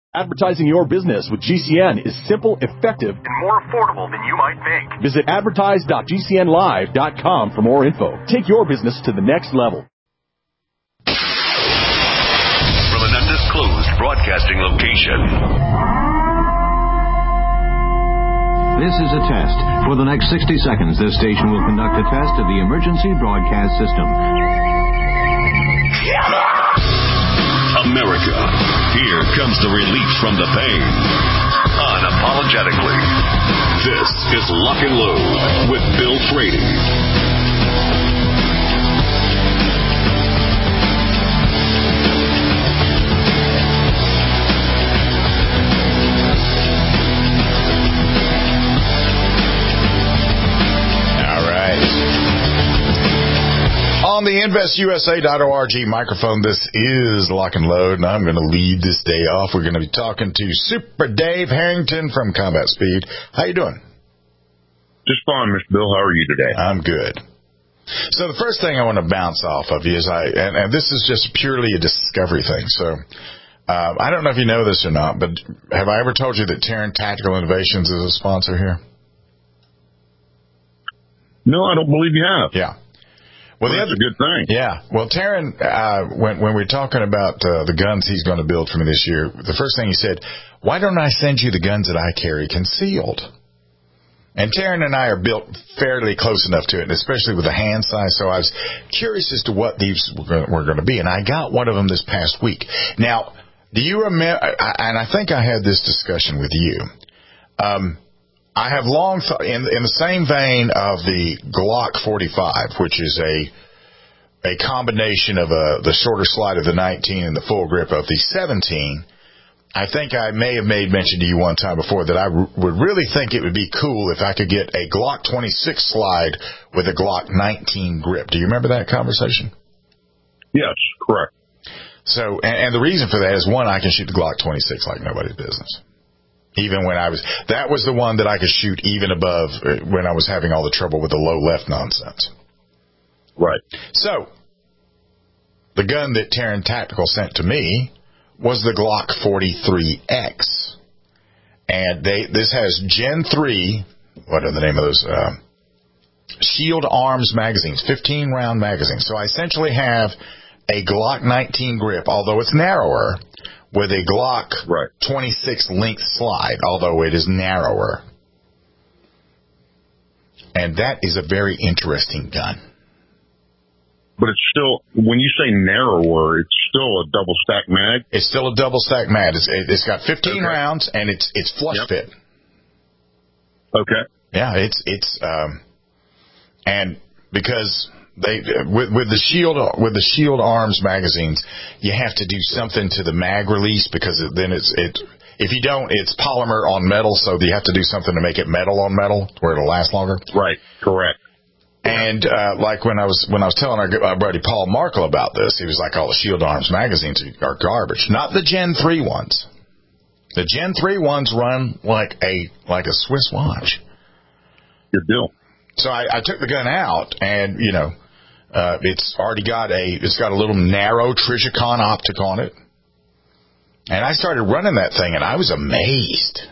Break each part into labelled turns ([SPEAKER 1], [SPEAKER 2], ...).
[SPEAKER 1] Advertising your business with GCN is simple, effective,
[SPEAKER 2] and more affordable than you might think.
[SPEAKER 1] Visit advertise.gcnlive.com for more info. Take your business to the next level.
[SPEAKER 2] From an undisclosed broadcasting location.
[SPEAKER 3] This is a test. For the next 60 seconds, this station will conduct a test of the emergency broadcast system.
[SPEAKER 2] America, here comes the relief from the pain. Unapologetically. This is Lock and Load with Bill Frady.
[SPEAKER 4] On the InvestUSA.org microphone, this is Lock and Load, and I'm going to lead this day off. We're going to be talking to Super Dave Harrington from Combat Speed. How you doing?
[SPEAKER 5] Just fine, Mr. Bill. How are you today?
[SPEAKER 4] I'm good. So the first thing I want to bounce off of you is and this is just purely a discovery thing. So I don't know if you know this or not, but have I ever told you that Terran Tactical Innovations is a sponsor here?
[SPEAKER 5] No, I don't believe you have.
[SPEAKER 4] Yeah. Well,
[SPEAKER 5] that's a good thing.
[SPEAKER 4] Yeah. Well, Terran, when we're talking about the guns he's going to build for me this year, the first thing he said, why don't I send you the guns that I carry concealed? And Terran and I are built fairly close enough to it, especially with the hand size, so I was curious as to what these were going to be, and I got one of them this past week. Now, do you remember, and I think I had this discussion with you, I have long thought, in the same vein of the Glock 45, which is a combination of the shorter slide of the 19 and the full grip of the 17, I think I may have made mention to you one time before that I would really think it would be cool if I could get a Glock 26 slide with a Glock 19 grip. Do you remember that conversation?
[SPEAKER 5] Yes, correct.
[SPEAKER 4] So, and the reason for that is, one, I can shoot the Glock 26 like nobody's business. Even when that was the one that I could shoot even above when I was having all the trouble with the low left nonsense.
[SPEAKER 5] Right.
[SPEAKER 4] So, the gun that Terran Tactical sent to me was the Glock 43X. And this has Gen 3, what are the name of those? Shield Arms magazines, 15-round magazines. So I essentially have a Glock 19 grip, although it's narrower, with a Glock 26 length slide, although it is narrower. And that is a very interesting gun.
[SPEAKER 5] But it's still, when you say narrower, it's still a double stack mag?
[SPEAKER 4] It's still a double stack mag. It's got 15 rounds, and it's flush fit.
[SPEAKER 5] Okay.
[SPEAKER 4] Yeah, and because with the Shield Arms magazines, you have to do something to the mag release, because then if you don't, it's polymer on metal, so you have to do something to make it metal on metal where it'll last longer.
[SPEAKER 5] Right. Correct.
[SPEAKER 4] And like when I was telling our buddy Paul Markle about this, he was like, "All the Shield Arms magazines are garbage." Not the Gen 3 ones. The Gen 3 ones run like a Swiss watch.
[SPEAKER 5] Good deal.
[SPEAKER 4] So I took the gun out, and it's got a little narrow Trijicon optic on it, and I started running that thing, and I was amazed.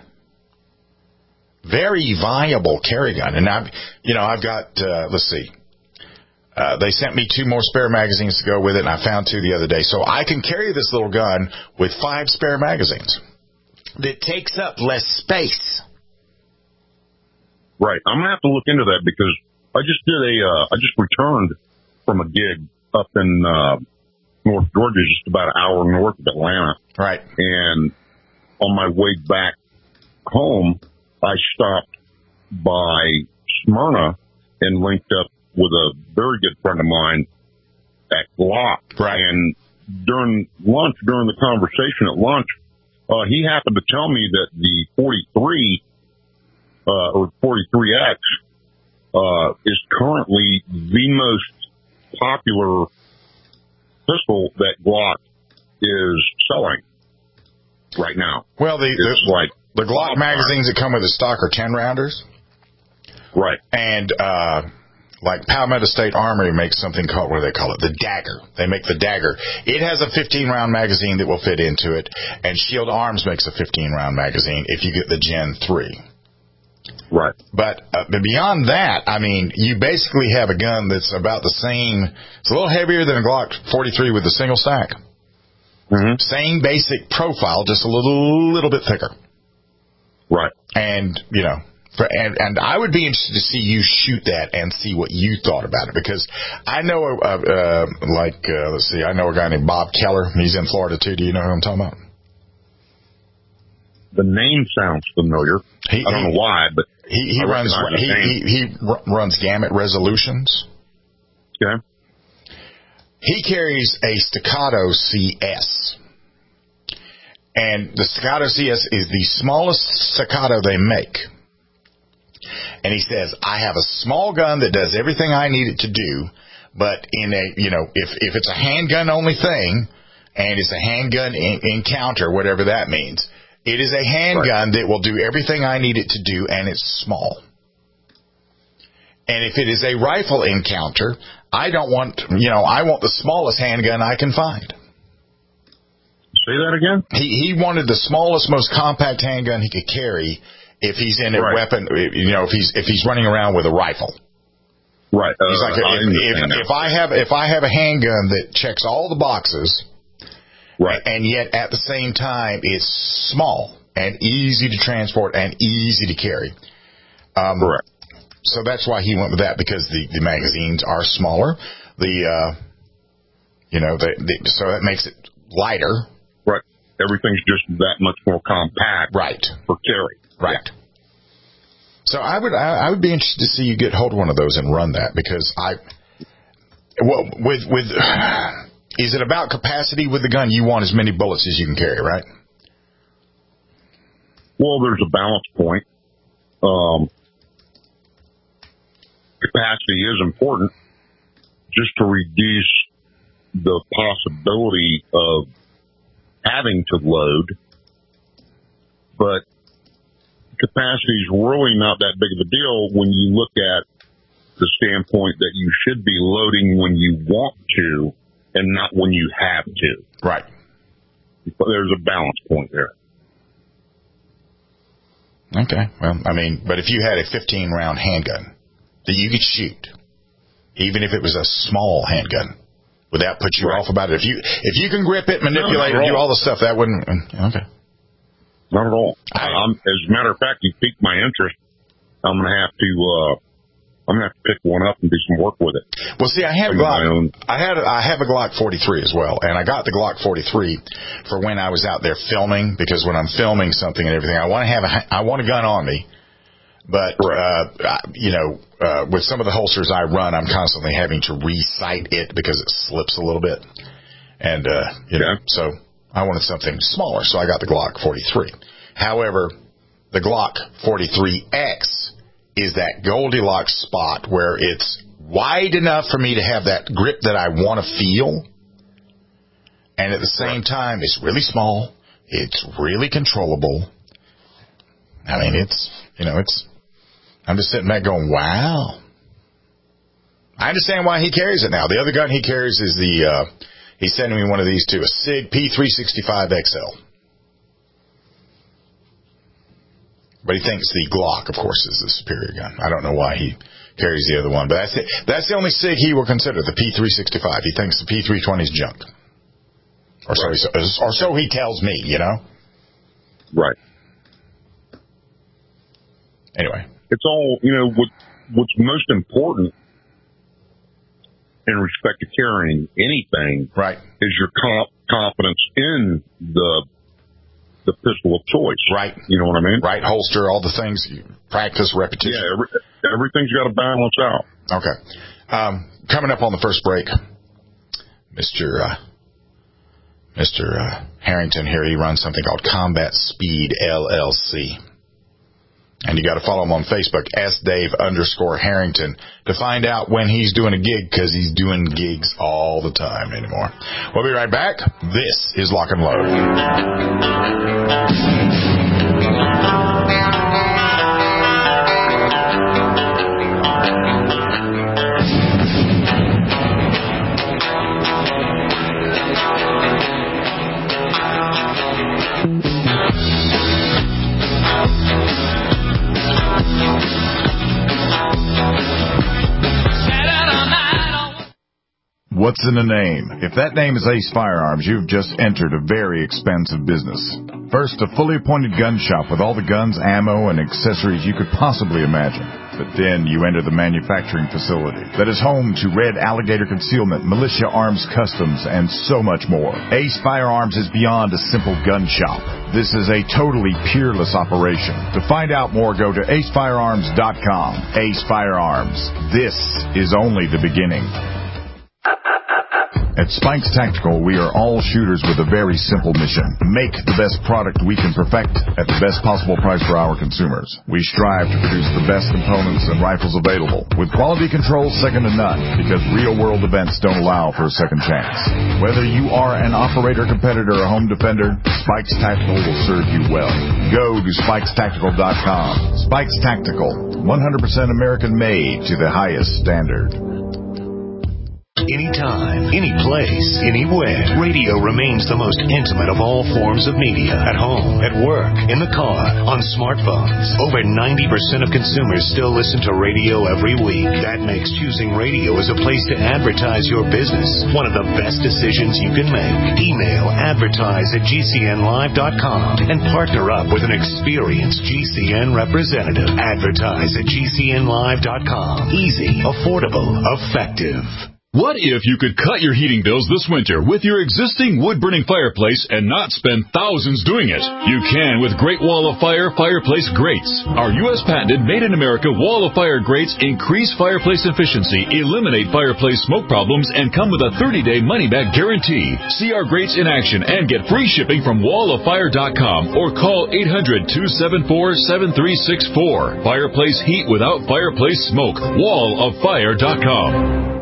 [SPEAKER 4] Very viable carry gun. And I've got, let's see, they sent me 2 more spare magazines to go with it, and I found 2 the other day. So I can carry this little gun with 5 spare magazines. That takes up less space.
[SPEAKER 5] Right. I'm going to have to look into that, because I just returned from a gig up in North Georgia, just about an hour north of Atlanta.
[SPEAKER 4] Right.
[SPEAKER 5] And on my way back home, I stopped by Smyrna and linked up with a very good friend of mine at Glock.
[SPEAKER 4] Right.
[SPEAKER 5] And during the conversation at lunch, he happened to tell me that the 43 or 43X is currently the most popular pistol that Glock is selling right now.
[SPEAKER 4] Well, the Glock magazines that come with the stock are 10-rounders.
[SPEAKER 5] Right.
[SPEAKER 4] And like Palmetto State Armory makes something called, what do they call it? The Dagger. They make the Dagger. It has a 15-round magazine that will fit into it, and Shield Arms makes a 15-round magazine if you get the Gen 3.
[SPEAKER 5] Right.
[SPEAKER 4] But beyond that, I mean, you basically have a gun that's about the same. It's a little heavier than a Glock 43 with the single stack.
[SPEAKER 5] Mm-hmm.
[SPEAKER 4] Same basic profile, just a little bit thicker.
[SPEAKER 5] Right.
[SPEAKER 4] And, you know, and I would be interested to see you shoot that and see what you thought about it, because I know, let's see, I know a guy named Bob Keller. He's in Florida too. Do you know who I'm talking about?
[SPEAKER 5] The name sounds familiar. I don't know why, but
[SPEAKER 4] he runs Gamut Resolutions.
[SPEAKER 5] Okay.
[SPEAKER 4] He carries a Staccato CS. And the Staccato CS is the smallest Staccato they make. And he says, I have a small gun that does everything I need it to do, but in a, you know, if it's a handgun only thing, and it's a handgun encounter, whatever that means, it is a handgun that will do everything I need it to do, and it's small. And if it is a rifle encounter, I don't want, you know, I want the smallest handgun I can find.
[SPEAKER 5] Say that again?
[SPEAKER 4] He wanted the smallest, most compact handgun he could carry if he's in a weapon, you know, if he's running around with a rifle.
[SPEAKER 5] Right.
[SPEAKER 4] He's like, if I have a handgun that checks all the boxes,
[SPEAKER 5] right,
[SPEAKER 4] and yet at the same time it's small and easy to transport and easy to carry.
[SPEAKER 5] Correct.
[SPEAKER 4] So that's why he went with that, because the magazines are smaller. So that makes it lighter.
[SPEAKER 5] Right. Everything's just that much more compact.
[SPEAKER 4] Right.
[SPEAKER 5] For carry.
[SPEAKER 4] Right. Yeah. So I would be interested to see you get hold of one of those and run that, because is it about capacity with the gun? You want as many bullets as you can carry, right?
[SPEAKER 5] Well, there's a balance point. Capacity is important just to reduce the possibility of having to load, but capacity is really not that big of a deal when you look at the standpoint that you should be loading when you want to and not when you have to.
[SPEAKER 4] Right.
[SPEAKER 5] But there's a balance point there.
[SPEAKER 4] Okay. Well, I mean, but if you had a 15-round handgun that you could shoot, even if it was a small handgun, would that put you off about it? If you can grip it, manipulate it, do all the stuff, that wouldn't. Okay.
[SPEAKER 5] Not at all. As a matter of fact, you piqued my interest. I'm gonna have to pick one up and do some work with it.
[SPEAKER 4] Well, see, I have a Glock 43 as well, and I got the Glock 43 for when I was out there filming, because when I'm filming something and everything, I want a gun on me. But, with some of the holsters I run, I'm constantly having to re-sight it because it slips a little bit. And, so I wanted something smaller, so I got the Glock 43. However, the Glock 43X is that Goldilocks spot where it's wide enough for me to have that grip that I want to feel. And at the same time, it's really small. It's really controllable. I mean, I'm just sitting back going, wow. I understand why he carries it now. The other gun he carries is he's sending me one of these too, a SIG P365XL. But he thinks the Glock, of course, is the superior gun. I don't know why he carries the other one, but that's it. That's the only SIG he will consider, the P365. He thinks the P320 is junk. Or so he tells me, you know?
[SPEAKER 5] Right.
[SPEAKER 4] Anyway.
[SPEAKER 5] It's all, what's most important in respect to carrying anything,
[SPEAKER 4] right,
[SPEAKER 5] is your confidence in the pistol of choice.
[SPEAKER 4] Right.
[SPEAKER 5] You know what I mean?
[SPEAKER 4] Right holster, all the things, practice, repetition.
[SPEAKER 5] Yeah, everything's got to balance out.
[SPEAKER 4] Okay. Coming up on the first break, Mr. Harrington here, he runs something called Combat Speed LLC. And you got to follow him on Facebook, @Dave_Harrington, to find out when he's doing a gig, because he's doing gigs all the time anymore. We'll be right back. This is Lock and Load. What's in a name? If that name is Ace Firearms, you've just entered a very expensive business. First, a fully appointed gun shop with all the guns, ammo, and accessories you could possibly imagine. But then you enter the manufacturing facility that is home to Red Alligator Concealment, Militia Arms Customs, and so much more. Ace Firearms is beyond a simple gun shop. This is a totally peerless operation. To find out more, go to acefirearms.com. Ace Firearms. This is only the beginning. At Spikes Tactical, we are all shooters with a very simple mission. Make the best product we can perfect at the best possible price for our consumers. We strive to produce the best components and rifles available, with quality control second to none, because real-world events don't allow for a second chance. Whether you are an operator, competitor, or home defender, Spikes Tactical will serve you well. Go to SpikesTactical.com. Spikes Tactical, 100% American-made to the highest standard.
[SPEAKER 6] Anytime, any place, anywhere, radio remains the most intimate of all forms of media. At home, at work, in the car, on smartphones. Over 90% of consumers still listen to radio every week. That makes choosing radio as a place to advertise your business one of the best decisions you can make. Email advertise@gcnlive.com and partner up with an experienced GCN representative. Advertise@gcnlive.com. Easy, affordable, effective.
[SPEAKER 2] What if you could cut your heating bills this winter with your existing wood-burning fireplace and not spend thousands doing it? You can with Great Wall of Fire fireplace grates. Our U.S. patented made-in-America Wall of Fire grates increase fireplace efficiency, eliminate fireplace smoke problems, and come with a 30-day money-back guarantee. See our grates in action and get free shipping from walloffire.com or call 800-274-7364. Fireplace heat without fireplace smoke. walloffire.com.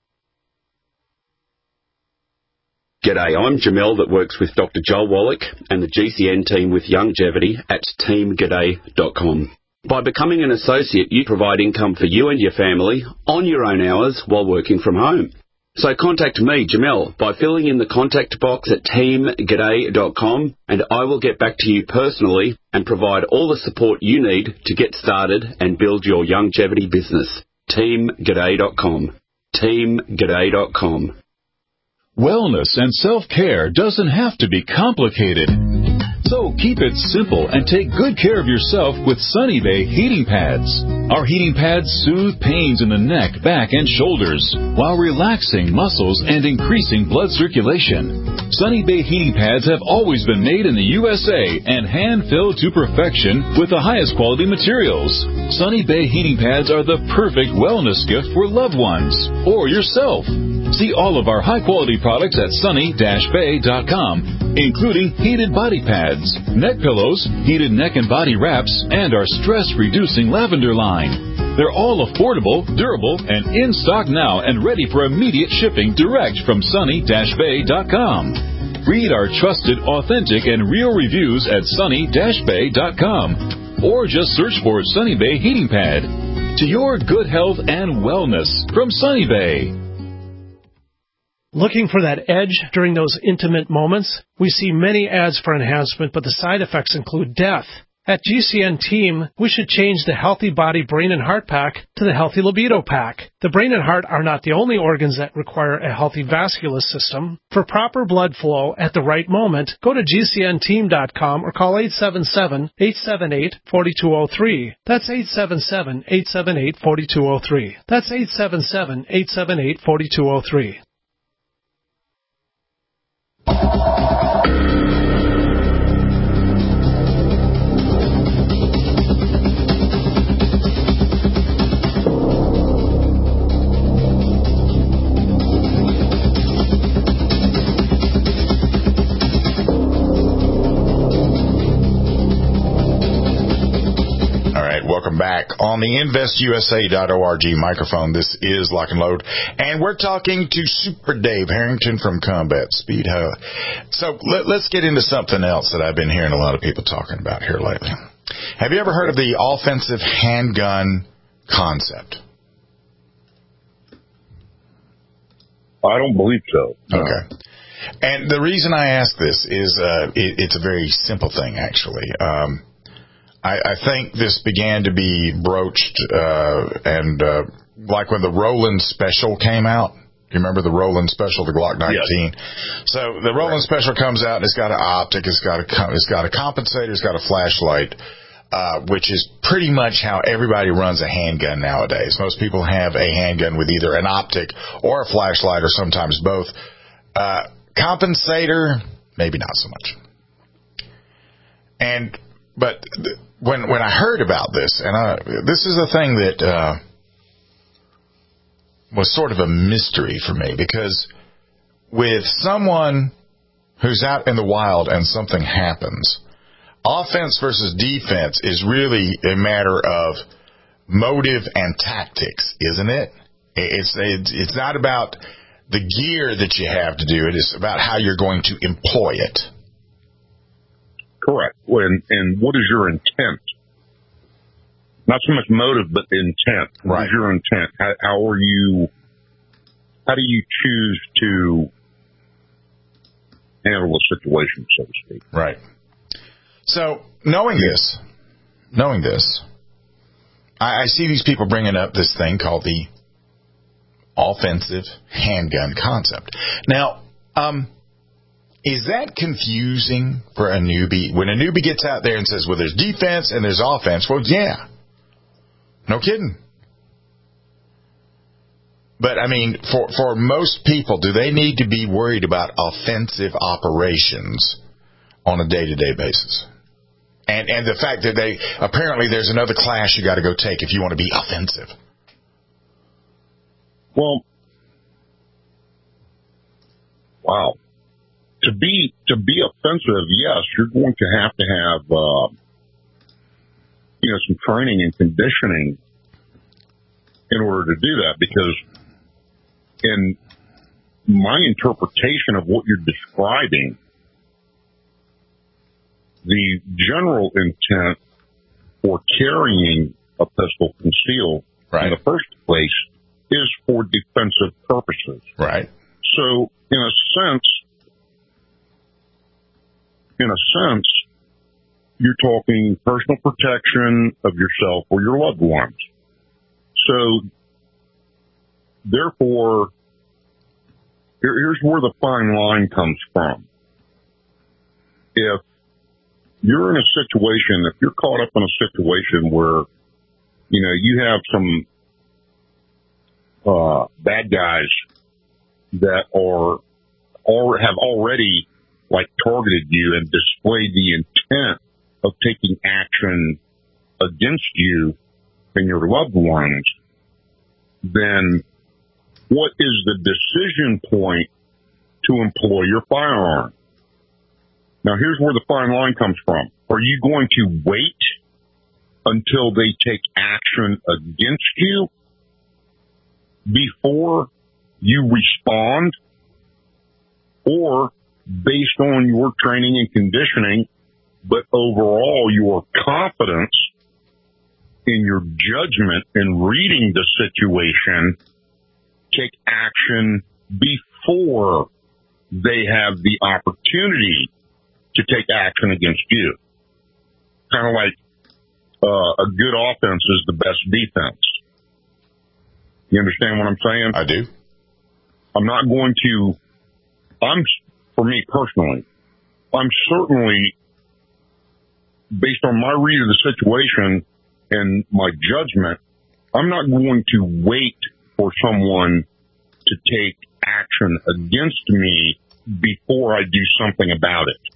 [SPEAKER 7] G'day, I'm Jamel that works with Dr. Joel Wallach and the GCN team with Longevity at teamg'day.com. By becoming an associate, you provide income for you and your family on your own hours while working from home. So contact me, Jamel, by filling in the contact box at teamg'day.com, and I will get back to you personally and provide all the support you need to get started and build your longevity business. teamg'day.com. teamg'day.com.
[SPEAKER 2] Wellness and self-care doesn't have to be complicated. So keep it simple and take good care of yourself with Sunny Bay heating pads. Our heating pads soothe pains in the neck, back, and shoulders while relaxing muscles and increasing blood circulation. Sunny Bay heating pads have always been made in the USA and hand-filled to perfection with the highest quality materials. Sunny Bay heating pads are the perfect wellness gift for loved ones or yourself. See all of our high-quality products at sunny-bay.com, including heated body pads, neck pillows, heated neck and body wraps, and our stress-reducing lavender line. They're all affordable, durable, and in stock now and ready for immediate shipping direct from sunny-bay.com. Read our trusted, authentic, and real reviews at sunny-bay.com, or just search for Sunny Bay Heating Pad. To your good health and wellness from Sunny Bay.
[SPEAKER 8] Looking for that edge during those intimate moments? We see many ads for enhancement, but the side effects include death. At GCN Team, we should change the Healthy Body, Brain, and Heart Pack to the Healthy Libido Pack. The brain and heart are not the only organs that require a healthy vascular system. For proper blood flow at the right moment, go to GCNteam.com or call 877-878-4203. That's 877-878-4203. That's 877-878-4203.
[SPEAKER 4] Welcome back on the InvestUSA.org microphone. This is Lock and Load, and we're talking to Super Dave Harrington from Combat Speed Hub. So let's get into something else that I've been hearing a lot of people talking about here lately. Have you ever heard of the offensive handgun concept?
[SPEAKER 5] I don't believe so. No.
[SPEAKER 4] Okay. And the reason I ask this is it's a very simple thing, actually. I think this began to be broached, like when the Roland Special came out, You remember the Roland Special, the Glock 19? Yes. So the Roland Special comes out, and it's got an optic, it's got a compensator, it's got a flashlight, which is pretty much how everybody runs a handgun nowadays. Most people have a handgun with either an optic or a flashlight, or sometimes both. Compensator, maybe not so much. But when I heard about this, and this is a thing that was sort of a mystery for me, because with someone who's out in the wild and something happens, offense versus defense is really a matter of motive and tactics, isn't it? It's not about the gear that you have to do it. It's about how you're going to employ it.
[SPEAKER 5] Correct. And what is your intent? Not so much motive, but intent. What is your intent? How do you choose to handle a situation, so to speak?
[SPEAKER 4] Right. So, knowing this, I see these people bringing up this thing called the offensive handgun concept. Now, is that confusing for a newbie? When a newbie gets out there and says, well, there's defense and there's offense, well, yeah. No kidding. But, I mean, for most people, do they need to be worried about offensive operations on a day-to-day basis? And the fact that apparently there's another class you got to go take if you want to be offensive.
[SPEAKER 5] Well, wow. To be offensive, yes, you're going to have some training and conditioning in order to do that, because in my interpretation of what you're describing, the general intent for carrying a pistol concealed in the first place is for defensive purposes.
[SPEAKER 4] Right.
[SPEAKER 5] So, in a sense, you're talking personal protection of yourself or your loved ones. So, therefore, here's where the fine line comes from. If you're in a situation, if you're caught up in a situation where, you have some bad guys that have already targeted you and displayed the intent of taking action against you and your loved ones, then what is the decision point to employ your firearm? Now, here's where the fine line comes from. Are you going to wait until they take action against you before you respond? Or, based on your training and conditioning, but overall your confidence in your judgment in reading the situation, take action before they have the opportunity to take action against you? Kind of like a good offense is the best defense. You understand what I'm saying?
[SPEAKER 4] I do.
[SPEAKER 5] For me personally, I'm certainly, based on my read of the situation and my judgment, I'm not going to wait for someone to take action against me before I do something about it.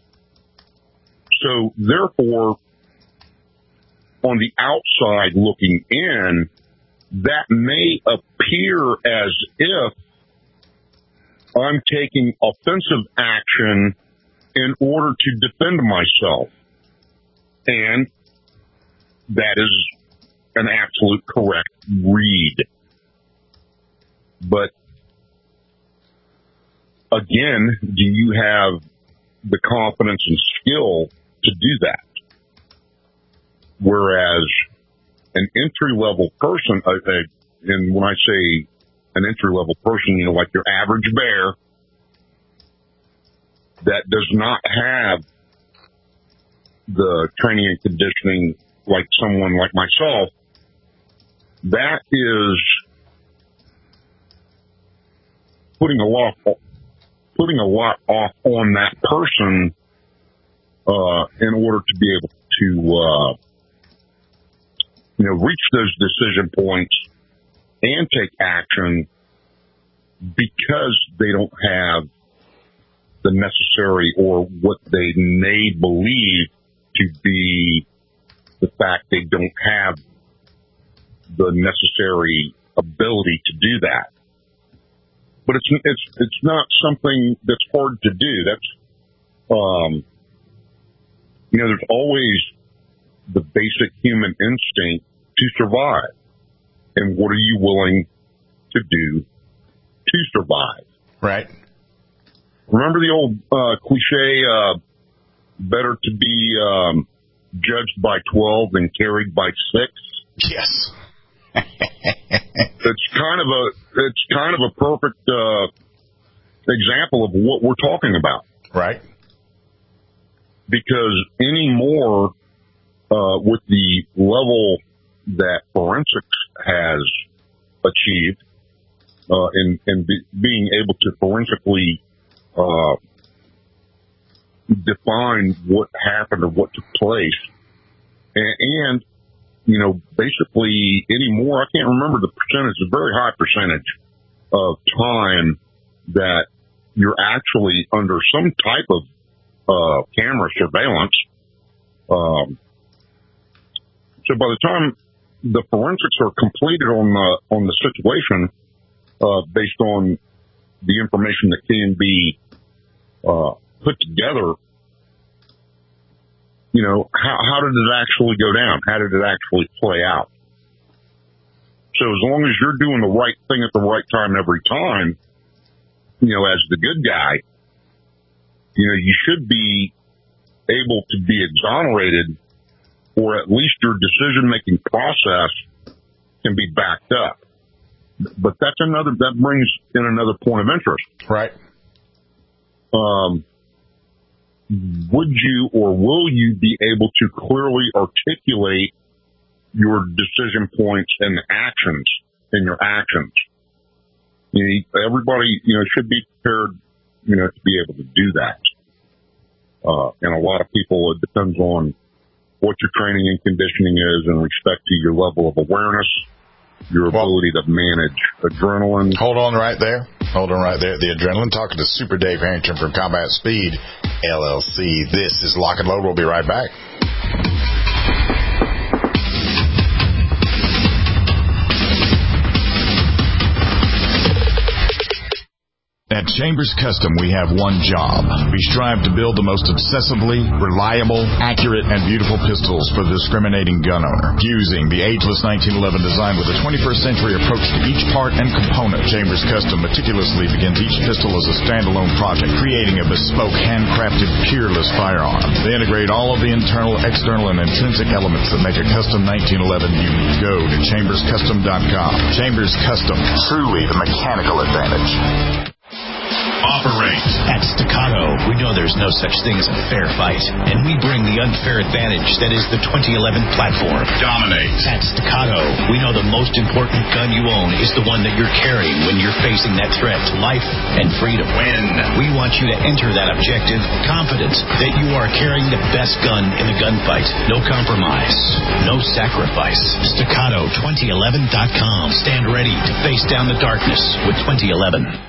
[SPEAKER 5] So, therefore, on the outside looking in, that may appear as if I'm taking offensive action in order to defend myself. And that is an absolute correct read. But again, do you have the confidence and skill to do that? Whereas an entry-level person, and when I say an entry-level person, like your average bear that does not have the training and conditioning like someone like myself, that is putting a lot off on that person in order to be able to reach those decision points and take action, because they don't have the necessary, or what they may believe to be the fact they don't have the necessary ability to do that. But it's not something that's hard to do. That's there's always the basic human instinct to survive, and what are you willing to do to survive?
[SPEAKER 4] Right.
[SPEAKER 5] Remember the old cliche, better to be judged by 12 than carried by 6?
[SPEAKER 4] Yes.
[SPEAKER 5] It's kind of a perfect example of what we're talking about.
[SPEAKER 4] Right.
[SPEAKER 5] Because anymore, with the level that forensics has achieved, in being able to forensically define what happened or what took place, and basically anymore, I can't remember the percentage, a very high percentage of time that you're actually under some type of camera surveillance. So by the time the forensics are completed on the situation, based on the information that can be put together, how did it actually go down? How did it actually play out? So as long as you're doing the right thing at the right time every time, as the good guy, you should be able to be exonerated, or at least your decision-making process can be backed up. But that brings in another point of interest.
[SPEAKER 4] Right.
[SPEAKER 5] Would you or will you be able to clearly articulate your decision points and your actions? Everybody, should be prepared, to be able to do that. And a lot of people, it depends on what your training and conditioning is in respect to your level of awareness, your ability to manage adrenaline.
[SPEAKER 4] Hold on right there. The adrenaline. Talking to Super Dave Harrington from Combat Speed LLC. This is Lock and Load. We'll be right back. At Chambers Custom, we have one job. We strive to build the most obsessively reliable, accurate, and beautiful pistols for the discriminating gun owner. Fusing the ageless 1911 design with a 21st century approach to each part and component, Chambers Custom meticulously begins each pistol as a standalone project, creating a bespoke, handcrafted, peerless firearm. They integrate all of the internal, external, and intrinsic elements that make a custom 1911 unique. Go to chamberscustom.com. Chambers Custom, truly the mechanical advantage.
[SPEAKER 9] Operate. At Staccato, we know there's no such thing as a fair fight, and we bring the unfair advantage that is the 2011 platform. Dominate. At Staccato, we know the most important gun you own is the one that you're carrying when you're facing that threat to life and freedom. Win. We want you to enter that objective confident that you are carrying the best gun in the gunfight. No compromise. No sacrifice. Staccato2011.com. Stand ready to face down the darkness with 2011.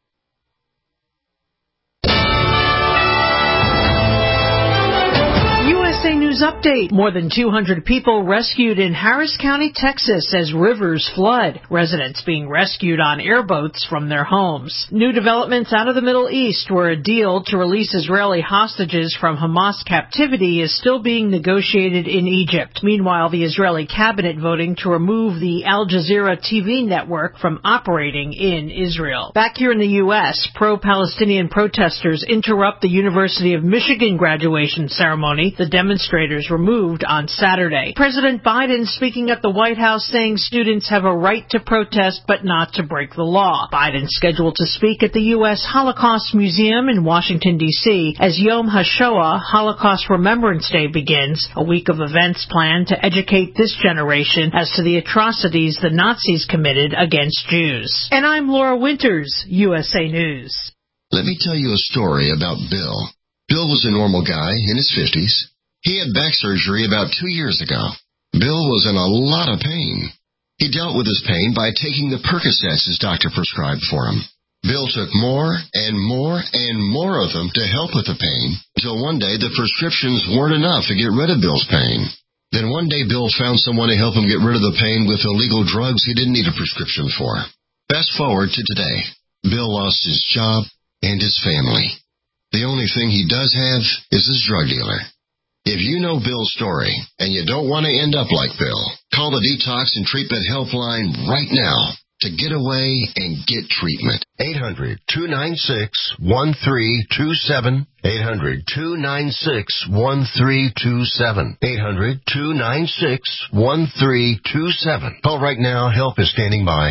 [SPEAKER 10] News update. More than 200 people rescued in Harris County, Texas as rivers flood. Residents being rescued on airboats from their homes. New developments out of the Middle East, where a deal to release Israeli hostages from Hamas captivity is still being negotiated in Egypt. Meanwhile, the Israeli cabinet voting to remove the Al Jazeera TV network from operating in Israel. Back here in the U.S., pro-Palestinian protesters interrupt the University of Michigan graduation ceremony. The demonstrators demonstrators removed on Saturday. President Biden speaking at the White House saying students have a right to protest but not to break the law. Biden scheduled to speak at the U.S. Holocaust Museum in Washington, D.C. as Yom HaShoah, Holocaust Remembrance Day, begins, a week of events planned to educate this generation as to the atrocities the Nazis committed against Jews. And I'm Laura Winters, USA News.
[SPEAKER 11] Let me tell you a story about Bill. Bill was a normal guy in his 50s. He had back surgery about 2 years ago. Bill was in a lot of pain. He dealt with his pain by taking the Percocets his doctor prescribed for him. Bill took more and more and more of them to help with the pain, until one day the prescriptions weren't enough to get rid of Bill's pain. Then one day Bill found someone to help him get rid of the pain with illegal drugs he didn't need a prescription for. Fast forward to today. Bill lost his job and his family. The only thing he does have is his drug dealer. If you know Bill's story and you don't want to end up like Bill, call the Detox and Treatment Helpline right now to get away and get treatment.
[SPEAKER 12] 800-296-1327. 800-296-1327. 800-296-1327. Call right now. Help is standing by.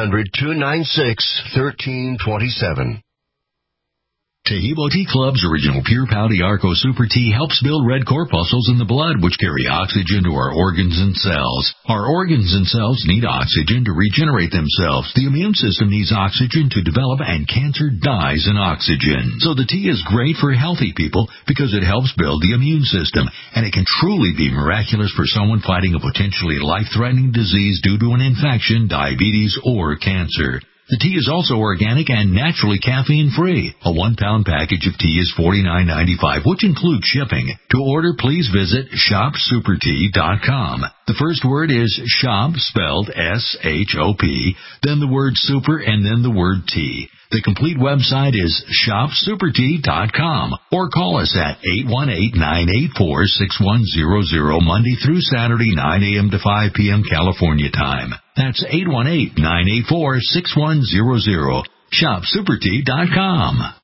[SPEAKER 12] 800-296-1327.
[SPEAKER 13] Tahibo Tea Club's original Pure Pouty Arco Super Tea helps build red corpuscles in the blood, which carry oxygen to our organs and cells. Our organs and cells need oxygen to regenerate themselves. The immune system needs oxygen to develop, and cancer dies in oxygen. So the tea is great for healthy people because it helps build the immune system, and it can truly be miraculous for someone fighting a potentially life-threatening disease due to an infection, diabetes, or cancer. The tea is also organic and naturally caffeine-free. A 1-pound package of tea is $49.95, which includes shipping. To order, please visit shopsupertea.com. The first word is shop, spelled S-H-O-P, then the word super, and then the word tea. The complete website is shopsupertea.com, or call us at 818-984-6100 Monday through Saturday, 9 a.m. to 5 p.m. California time. That's 818-984-6100. shopsupertea.com.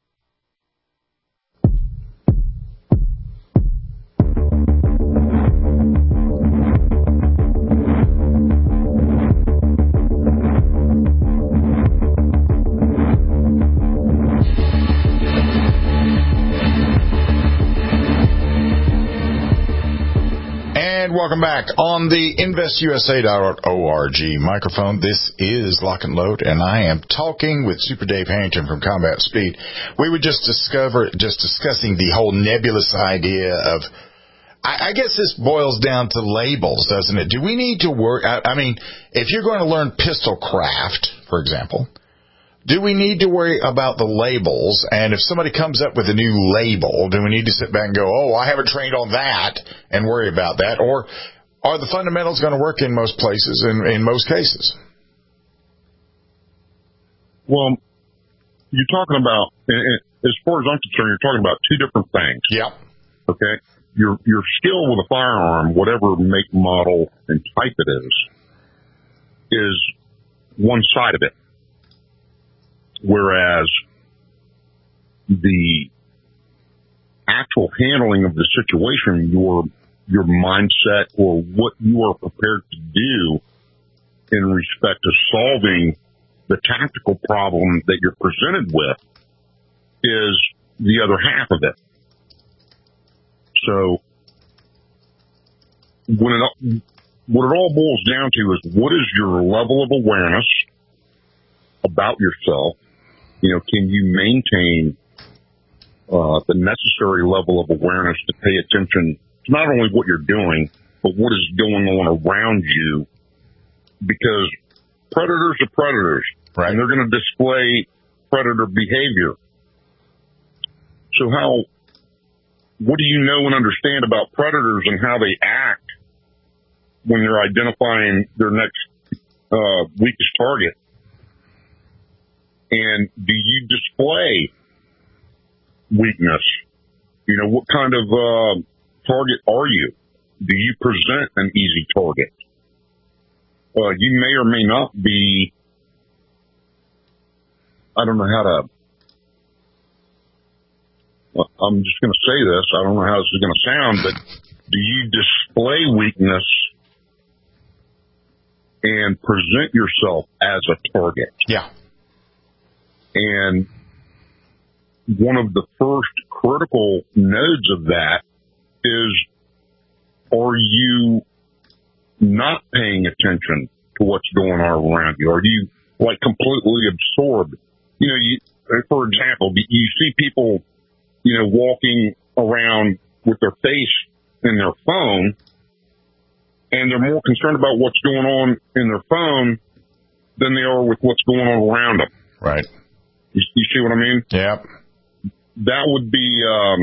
[SPEAKER 4] Welcome back on the InvestUSA.org microphone. This is Lock and Load, and I am talking with Super Dave Harrington from Combat Speed. We were just discussing the whole nebulous idea of, I guess this boils down to labels, doesn't it? Do we need to work? I mean, if you're going to learn pistol craft, for example, do we need to worry about the labels? And if somebody comes up with a new label, do we need to sit back and go, oh, I haven't trained on that, and worry about that? Or are the fundamentals going to work in most places, in most cases?
[SPEAKER 5] Well, you're talking about, as far as I'm concerned, you're talking about two different things.
[SPEAKER 4] Yep.
[SPEAKER 5] Okay? Your skill with a firearm, whatever make, model, and type it is one side of it. Whereas the actual handling of the situation, your mindset, or what you are prepared to do in respect to solving the tactical problem that you're presented with, is the other half of it. So what it all boils down to is, what is your level of awareness about yourself? You know, can you maintain the necessary level of awareness to pay attention to not only what you're doing, but what is going on around you? Because predators are predators, right? And they're going to display predator behavior. So what do you know and understand about predators and how they act when you're identifying their next weakest target? And do you display weakness? You know, what kind of target are you? Do you present an easy target? You may or may not be, I don't know how to, I'm just going to say this, I don't know how this is going to sound, but Do you display weakness and present yourself as a target?
[SPEAKER 4] Yeah.
[SPEAKER 5] And one of the first critical nodes of that is, are you not paying attention to what's going on around you? Are you like completely absorbed? You know, for example, you see people, you know, walking around with their face in their phone, and they're more concerned about what's going on in their phone than they are with what's going on around them.
[SPEAKER 4] Right.
[SPEAKER 5] You see what I mean?
[SPEAKER 4] Yeah.
[SPEAKER 5] That would be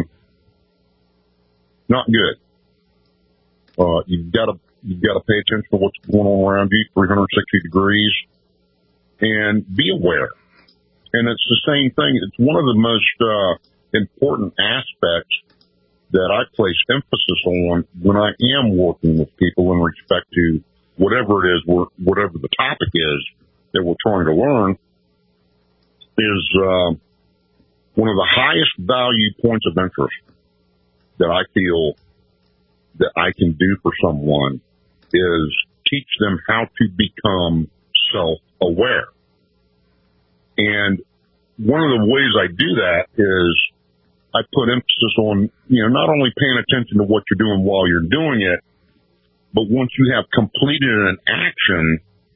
[SPEAKER 5] not good. You've got to pay attention to what's going on around you, 360 degrees, and be aware. And it's the same thing. It's one of the most important aspects that I place emphasis on when I am working with people in respect to whatever it is, whatever the topic is that we're trying to learn, is one of the highest value points of interest that I feel that I can do for someone is teach them how to become self-aware. And one of the ways I do that is I put emphasis on, you know, not only paying attention to what you're doing while you're doing it, but once you have completed an action,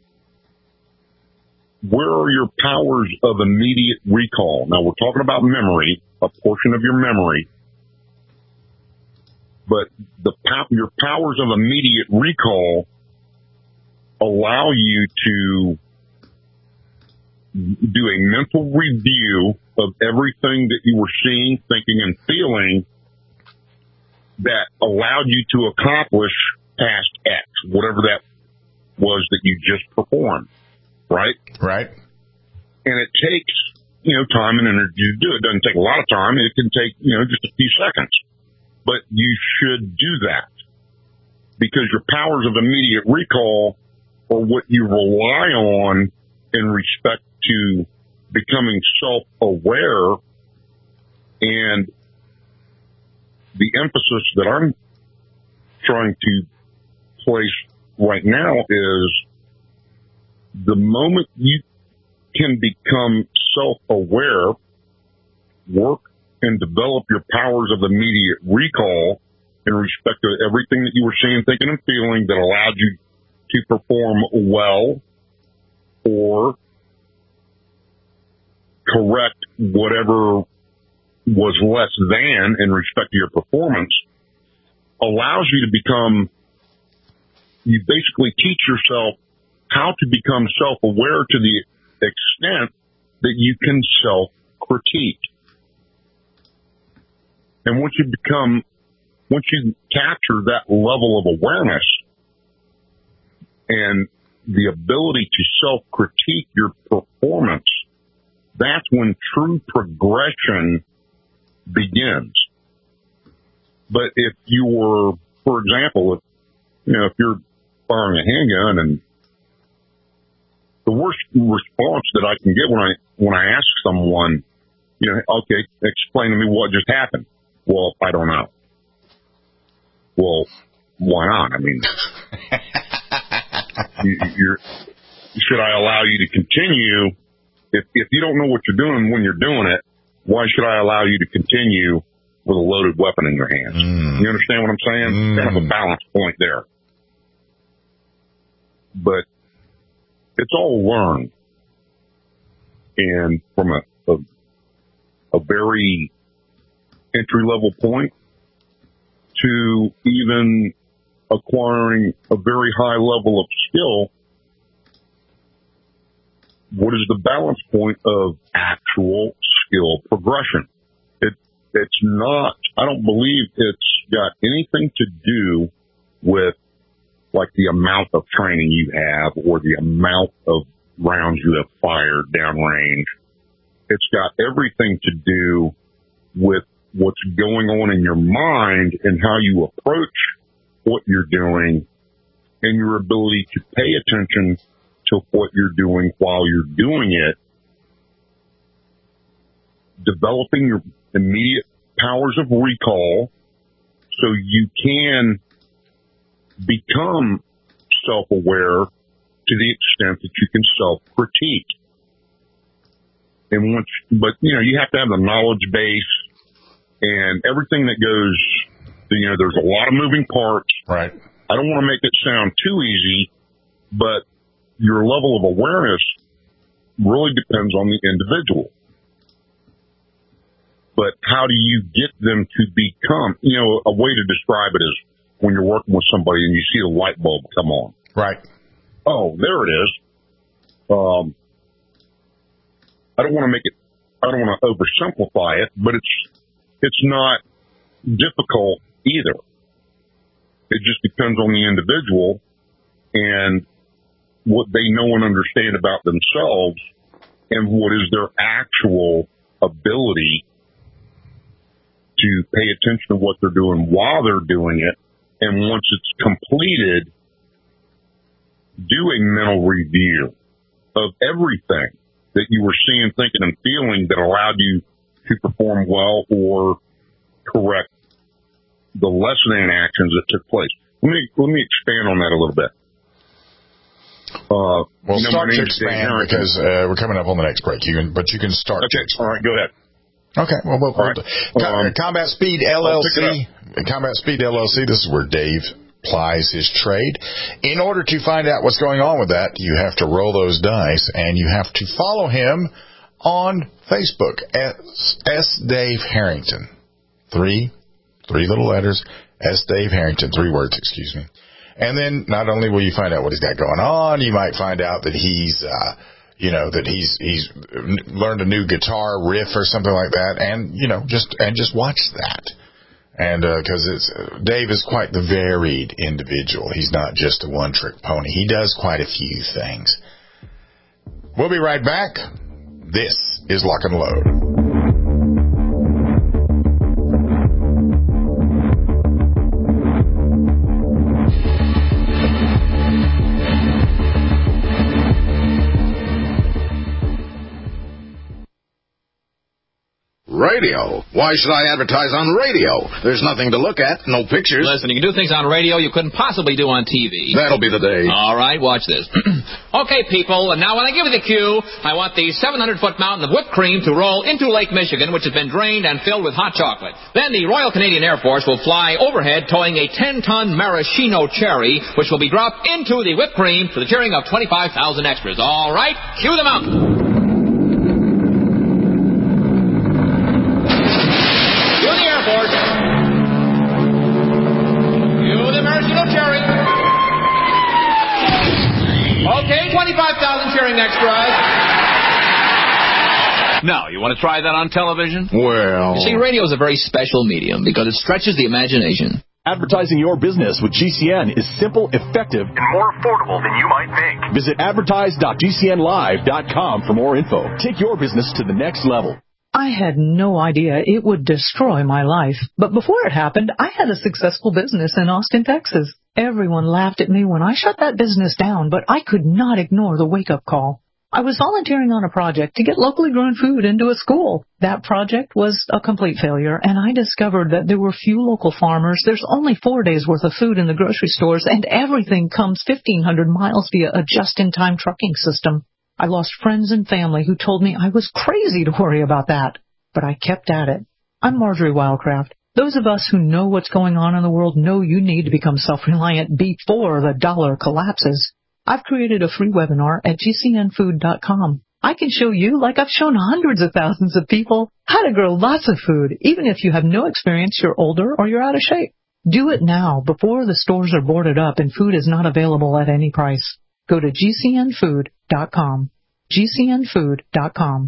[SPEAKER 5] where are your powers of immediate recall? Now, we're talking about memory, a portion of your memory, but your powers of immediate recall allow you to do a mental review of everything that you were seeing, thinking, and feeling that allowed you to accomplish task X, whatever that was that you just performed, right?
[SPEAKER 4] Right.
[SPEAKER 5] And it takes, you know, time and energy to do it. It doesn't take a lot of time. It can take, you know, just a few seconds. But you should do that because your powers of immediate recall are what you rely on in respect to becoming self-aware. And the emphasis that I'm trying to place right now is the moment you can become self-aware, work and develop your powers of immediate recall in respect to everything that you were seeing, thinking, and feeling that allowed you to perform well or correct whatever was less than in respect to your performance, allows you to become, you basically teach yourself how to become self-aware to the extent that you can self-critique. And once you capture that level of awareness and the ability to self-critique your performance, that's when true progression begins. But if you were, for example, if you're firing a handgun, and the worst response that I can get when I ask someone, okay, explain to me what just happened. Well, I don't know. Well, why not? I mean, should I allow you to continue? If you don't know what you're doing when you're doing it, why should I allow you to continue with a loaded weapon in your hands? You understand what I'm saying? Kind of a balance point there. But it's all learned. And from a very entry-level point to even acquiring a very high level of skill, what is the balance point of actual skill progression? It's not, I don't believe it's got anything to do with like the amount of training you have or the amount of rounds you have fired downrange. It's got everything to do with what's going on in your mind and how you approach what you're doing and your ability to pay attention to what you're doing while you're doing it, developing your immediate powers of recall so you can become self-aware to the extent that you can self-critique. And you have to have the knowledge base and everything that goes, there's a lot of moving parts.
[SPEAKER 4] Right.
[SPEAKER 5] I don't want to make it sound too easy, but your level of awareness really depends on the individual. But how do you get them to become, a way to describe it is when you're working with somebody and you see a light bulb come on.
[SPEAKER 4] Right.
[SPEAKER 5] Oh, there it is. I don't want to oversimplify it, but it's not difficult either. It just depends on the individual and what they know and understand about themselves and what is their actual ability to pay attention to what they're doing while they're doing it. And once it's completed, do a mental review of everything that you were seeing, thinking, and feeling that allowed you to perform well or correct the lessening actions that took place. Let me expand on that a little bit.
[SPEAKER 4] Start to expand because we're coming up on the next break. But you can start.
[SPEAKER 5] Okay. All right. Go ahead.
[SPEAKER 4] Okay. Combat Speed LLC. Combat Speed LLC. This is where Dave plies his trade. In order to find out what's going on with that, you have to roll those dice, and you have to follow him on Facebook S. Dave Harrington. Three little letters. S. Dave Harrington. 3 words. Excuse me. And then not only will you find out what he's got going on, you might find out that he's learned a new guitar riff or something like that, and just watch that. And because Dave is quite the varied individual. He's not just a one-trick pony. He does quite a few things. We'll be right back. This is Lock and Load.
[SPEAKER 14] Radio. Why should I advertise on radio? There's nothing to look at, no pictures.
[SPEAKER 15] Listen, you can do things on radio you couldn't possibly do on TV.
[SPEAKER 14] That'll be the day.
[SPEAKER 15] All right, watch this. Okay, people, and now when I give you the cue, I want the 700-foot mountain of whipped cream to roll into Lake Michigan, which has been drained and filled with hot chocolate. Then the Royal Canadian Air Force will fly overhead towing a 10-ton maraschino cherry, which will be dropped into the whipped cream to the cheering of 25,000 extras. All right, cue the mountain. Okay, 25,000 cheering extras.
[SPEAKER 16] Now, you want to try that on television?
[SPEAKER 15] Well... You see, radio is a very special medium because it stretches the imagination.
[SPEAKER 1] Advertising your business with GCN is simple, effective,
[SPEAKER 17] and more affordable than you might think.
[SPEAKER 1] Visit advertise.gcnlive.com for more info. Take your business to the next level.
[SPEAKER 18] I had no idea it would destroy my life. But before it happened, I had a successful business in Austin, Texas. Everyone laughed at me when I shut that business down, but I could not ignore the wake-up call. I was volunteering on a project to get locally grown food into a school. That project was a complete failure, and I discovered that there were few local farmers. There's only 4 days' worth of food in the grocery stores, and everything comes 1,500 miles via a just-in-time trucking system. I lost friends and family who told me I was crazy to worry about that. But I kept at it. I'm Marjorie Wildcraft. Those of us who know what's going on in the world know you need to become self-reliant before the dollar collapses. I've created a free webinar at gcnfood.com. I can show you, like I've shown hundreds of thousands of people, how to grow lots of food, even if you have no experience, you're older, or you're out of shape. Do it now before the stores are boarded up and food is not available at any price. Go to gcnfood.com. gcnfood.com.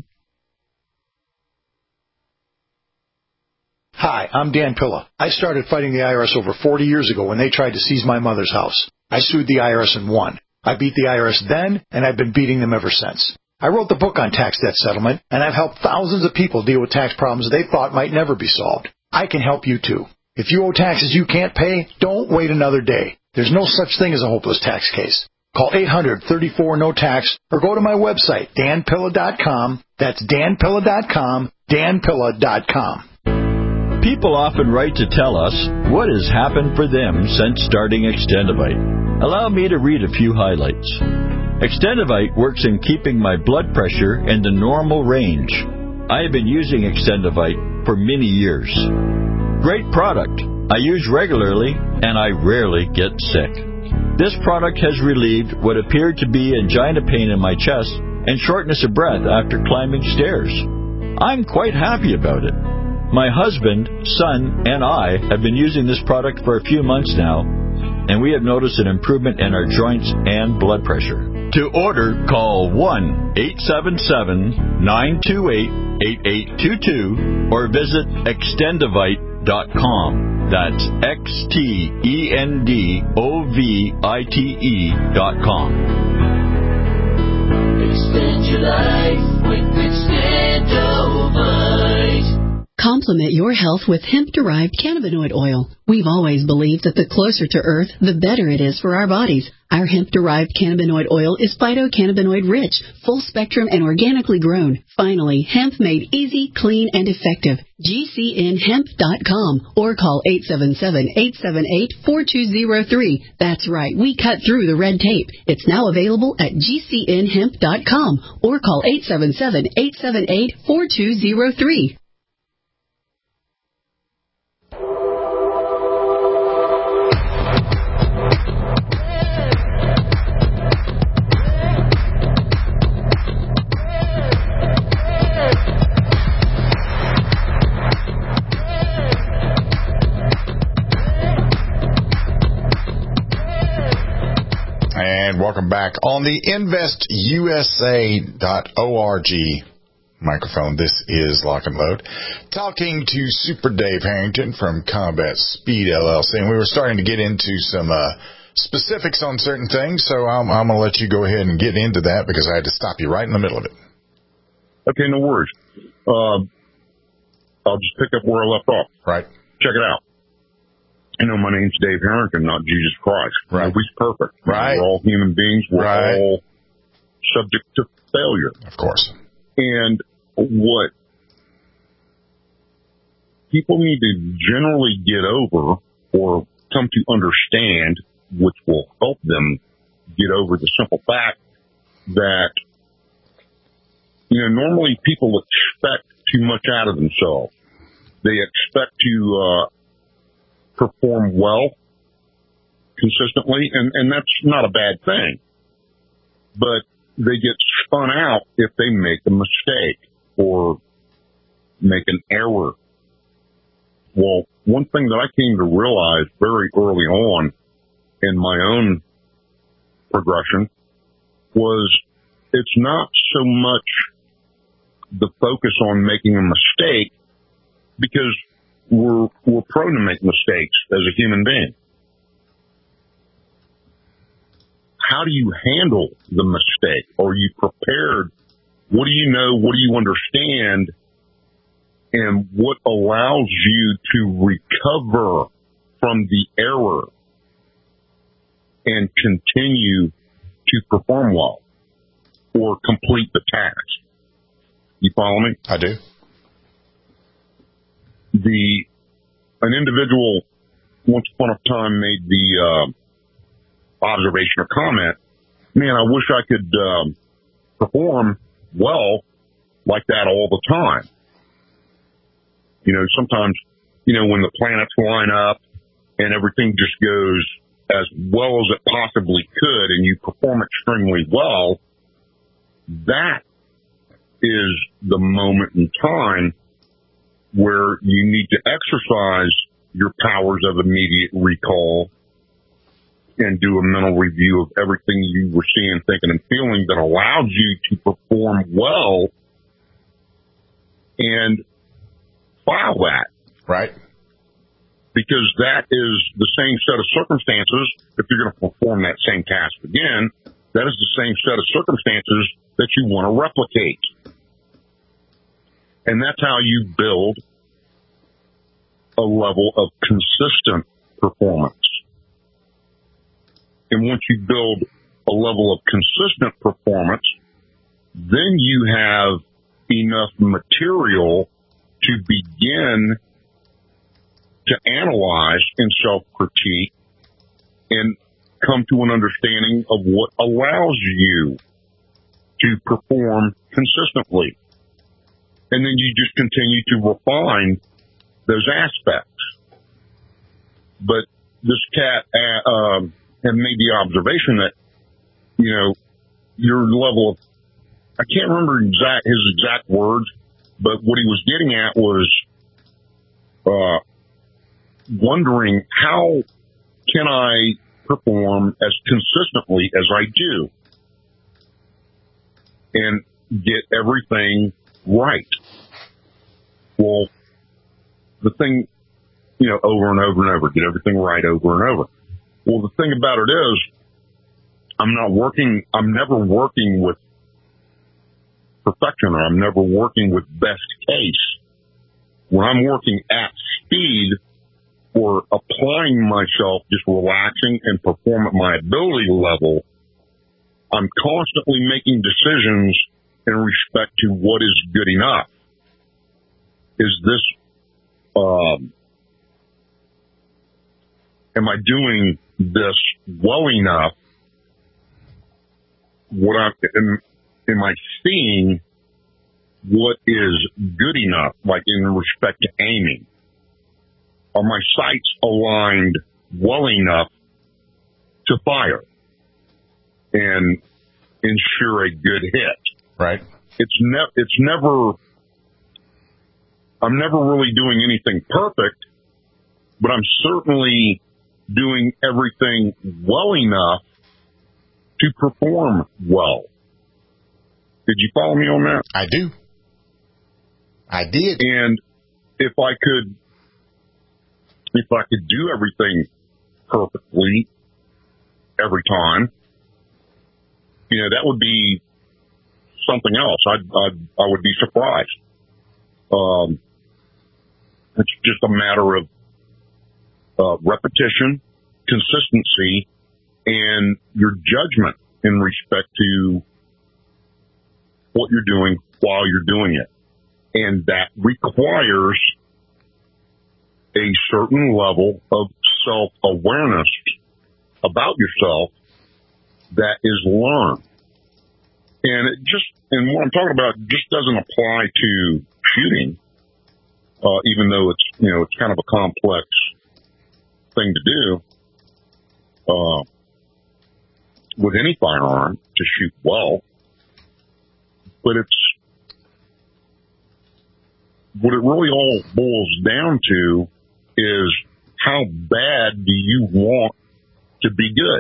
[SPEAKER 19] Hi, I'm Dan Pilla. I started fighting the IRS over 40 years ago when they tried to seize my mother's house. I sued the IRS and won. I beat the IRS then, and I've been beating them ever since. I wrote the book on tax debt settlement, and I've helped thousands of people deal with tax problems they thought might never be solved. I can help you too. If you owe taxes you can't pay, don't wait another day. There's no such thing as a hopeless tax case. Call 800-34-NO-TAX or go to my website, danpilla.com. That's danpilla.com, danpilla.com.
[SPEAKER 20] People often write to tell us what has happened for them since starting Extendivite. Allow me to read a few highlights. Extendivite works in keeping my blood pressure in the normal range. I have been using Extendivite for many years. Great product. I use regularly and I rarely get sick. This product has relieved what appeared to be angina pain in my chest and shortness of breath after climbing stairs. I'm quite happy about it. My husband, son, and I have been using this product for a few months now, and we have noticed an improvement in our joints and blood pressure. To order, call 1-877-928-8822 or visit Extendivite.com. That's Extendovite.com.
[SPEAKER 21] Extend your life with Extendovite. Complement your health with hemp-derived cannabinoid oil. We've always believed that the closer to Earth, the better it is for our bodies. Our hemp-derived cannabinoid oil is phytocannabinoid-rich, full-spectrum, and organically grown. Finally, hemp made easy, clean, and effective. GCNhemp.com or call 877-878-4203. That's right, we cut through the red tape. It's now available at GCNhemp.com or call 877-878-4203.
[SPEAKER 4] And welcome back on the InvestUSA.org microphone. This is Lock and Load. Talking to Super Dave Harrington from Combat Speed LLC. And we were starting to get into some specifics on certain things, so I'm going to let you go ahead and get into that because I had to stop you right in the middle of it.
[SPEAKER 5] Okay, no worries. I'll just pick up where I left off.
[SPEAKER 4] Right.
[SPEAKER 5] Check it out. My name's Dave Harrington, not Jesus Christ.
[SPEAKER 4] Right.
[SPEAKER 5] Nobody's perfect.
[SPEAKER 4] Right.
[SPEAKER 5] We're all human beings. We're all subject to failure.
[SPEAKER 4] Of course.
[SPEAKER 5] And what people need to generally get over or come to understand, which will help them get over the simple fact that, normally people expect too much out of themselves. They expect to perform well consistently, and that's not a bad thing. But they get spun out if they make a mistake or make an error. Well, one thing that I came to realize very early on in my own progression was it's not so much the focus on making a mistake, because we're prone to make mistakes as a human being. How do you handle the mistake? Are you prepared? What do you know? What do you understand? And what allows you to recover from the error and continue to perform well or complete the task? You follow me?
[SPEAKER 4] I do.
[SPEAKER 5] An individual once upon a time made the observation or comment, man, I wish I could perform well like that all the time. Sometimes, when the planets line up and everything just goes as well as it possibly could and you perform extremely well, that is the moment in time where you need to exercise your powers of immediate recall and do a mental review of everything you were seeing, thinking, and feeling that allowed you to perform well and file that.
[SPEAKER 4] Right.
[SPEAKER 5] Because that is the same set of circumstances. If you're going to perform that same task again, that is the same set of circumstances that you want to replicate. And that's how you build a level of consistent performance. And once you build a level of consistent performance, then you have enough material to begin to analyze and self-critique and come to an understanding of what allows you to perform consistently. And then you just continue to refine those aspects. But this cat had made the observation that, you know, your level of, I can't remember his exact words, but what he was getting at was wondering, how can I perform as consistently as I do and get everything right? Well, the thing, you know, over and over and over, get everything right over and over. Well, the thing about it is, I'm never working with perfection, or I'm never working with best case. When I'm working at speed or applying myself, just relaxing and perform at my ability level, I'm constantly making decisions in respect to what is good enough. Is this, am I doing this well enough? Am I seeing what is good enough, like in respect to aiming? Are my sights aligned well enough to fire and ensure a good hit?
[SPEAKER 4] Right.
[SPEAKER 5] It's never, I'm never really doing anything perfect, but I'm certainly doing everything well enough to perform well. Did you follow me on that?
[SPEAKER 4] I do. I did.
[SPEAKER 5] And if I could do everything perfectly every time, you know, that would be something else. I would be surprised. It's just a matter of repetition, consistency, and your judgment in respect to what you're doing while you're doing it. And that requires a certain level of self-awareness about yourself that is learned. And what I'm talking about just doesn't apply to shooting, even though it's kind of a complex thing to do, with any firearm to shoot well. But what it really all boils down to is, how bad do you want to be good?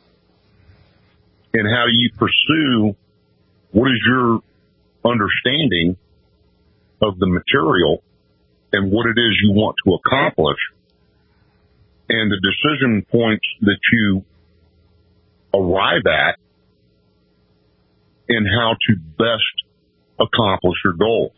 [SPEAKER 5] And how do you pursue, what is your understanding of the material and what it is you want to accomplish, and the decision points that you arrive at, and how to best accomplish your goals.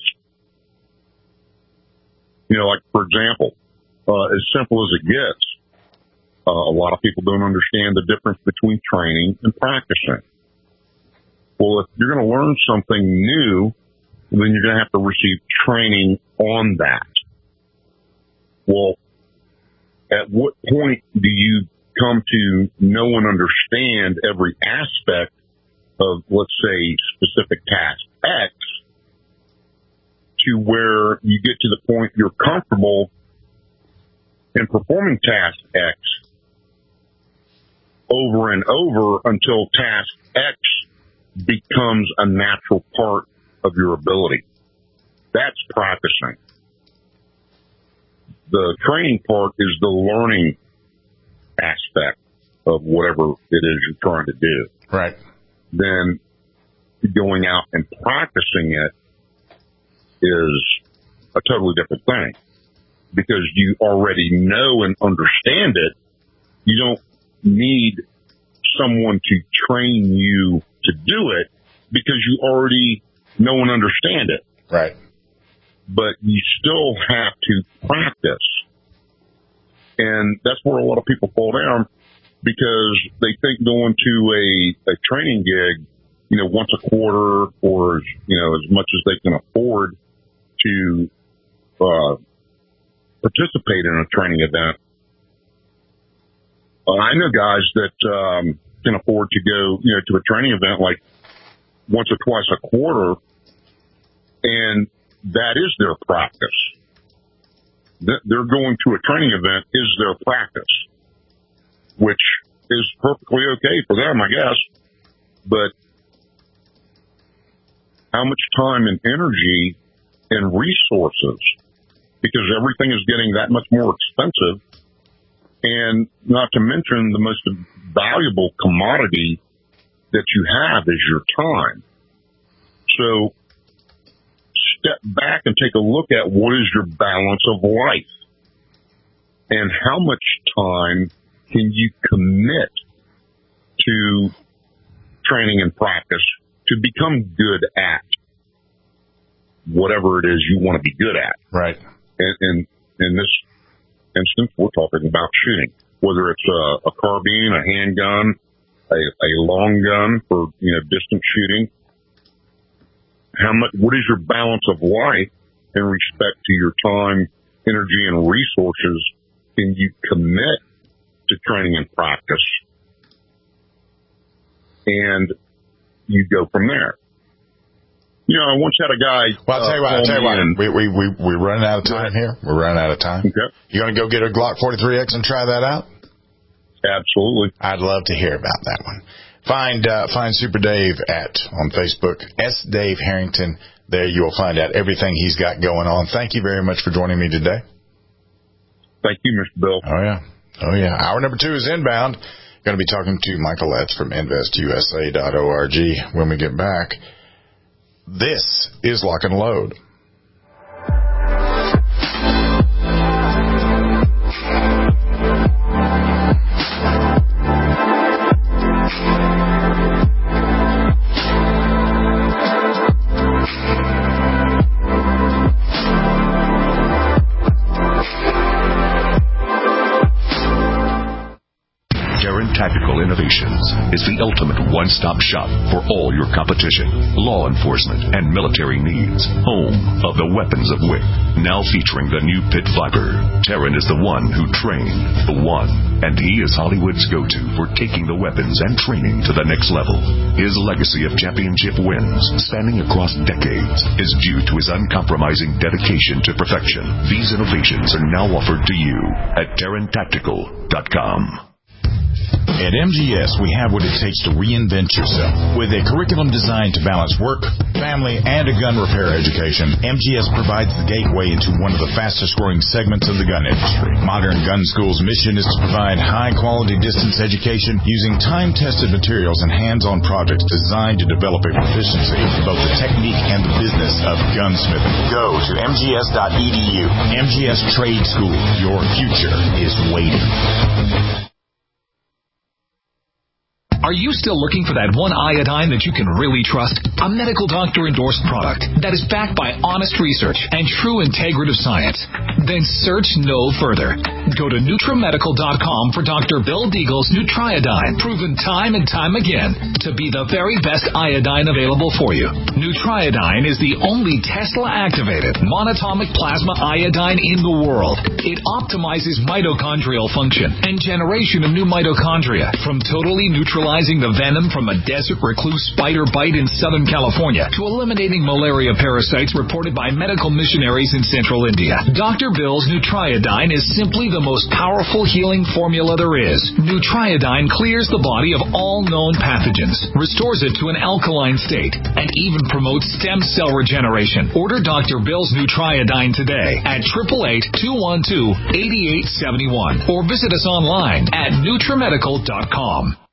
[SPEAKER 5] You know, like, for example, as simple as it gets, a lot of people don't understand the difference between training and practicing. Well, if you're going to learn something new, then you're going to have to receive training on that. Well, at what point do you come to know and understand every aspect of, let's say, specific task X, to where you get to the point you're comfortable in performing task X over and over until task X becomes a natural part of your ability? That's practicing. The training part is the learning aspect of whatever it is you're trying to do.
[SPEAKER 4] Right.
[SPEAKER 5] Then going out and practicing it is a totally different thing, because you already know and understand it. You don't need someone to train you to do it, because you already know and understand it.
[SPEAKER 4] Right.
[SPEAKER 5] But you still have to practice. And that's where a lot of people fall down, because they think going to a training gig, you know, once a quarter, or, you know, as much as they can afford to participate in a training event. I know guys that can afford to go, to a training event like once or twice a quarter, and that is their practice. They're going to a training event is their practice, which is perfectly okay for them, I guess. But how much time and energy and resources, because everything is getting that much more expensive, and not to mention the most valuable commodity that you have is your time. So step back and take a look at what is your balance of life and how much time can you commit to training and practice to become good at whatever it is you want to be good at.
[SPEAKER 4] Right.
[SPEAKER 5] And in this instance, we're talking about shooting, whether it's a carbine, a handgun, a long gun for, distant shooting. What is your balance of life in respect to your time, energy, and resources can you commit to training and practice? And you go from there. I once had a guy.
[SPEAKER 4] Well, I'll tell you what. We're running out of time here. We're running out of time.
[SPEAKER 5] Okay.
[SPEAKER 4] You going to go get a Glock 43X and try that out?
[SPEAKER 5] Absolutely.
[SPEAKER 4] I'd love to hear about that one. Find Super Dave on Facebook, S. Dave Harrington. There you will find out everything he's got going on. Thank you very much for joining me today.
[SPEAKER 5] Thank you, Mr. Bill.
[SPEAKER 4] Oh yeah. Hour number 2 is inbound. Going to be talking to Michael Letts from InvestUSA.org when we get back. This is Lock and Load.
[SPEAKER 3] Tactical Innovations is the ultimate one-stop shop for all your competition, law enforcement, and military needs. Home of the weapons of WIC. Now featuring the new Pit Viper. Terran is the one who trained the one, and he is Hollywood's go-to for taking the weapons and training to the next level. His legacy of championship wins, spanning across decades, is due to his uncompromising dedication to perfection. These innovations are now offered to you at TerranTactical.com.
[SPEAKER 4] At MGS, we have what it takes to reinvent yourself. With a curriculum designed to balance work, family, and a gun repair education, MGS provides the gateway into one of the fastest-growing segments of the gun industry. Modern Gun School's mission is to provide high-quality distance education using time-tested materials and hands-on projects designed to develop a proficiency in both the technique and the business of gunsmithing. Go to mgs.edu. MGS Trade School. Your future is waiting.
[SPEAKER 22] Are you still looking for that one iodine that you can really trust? A medical doctor-endorsed product that is backed by honest research and true integrative science? Then search no further. Go to NutriMedical.com for Dr. Bill Deagle's Nutriodine, proven time and time again to be the very best iodine available for you. Nutriodine is the only Tesla-activated monatomic plasma iodine in the world. It optimizes mitochondrial function and generation of new mitochondria from totally neutralizing the venom from a desert recluse spider bite in Southern California to eliminating malaria parasites reported by medical missionaries in central India. Dr. Bill's Nutriodine is simply the most powerful healing formula there is. Nutriodine clears the body of all known pathogens, restores it to an alkaline state, and even promotes stem cell regeneration. Order Dr. Bill's Nutriodine today at 888-212-8871 or visit us online at NutriMedical.com.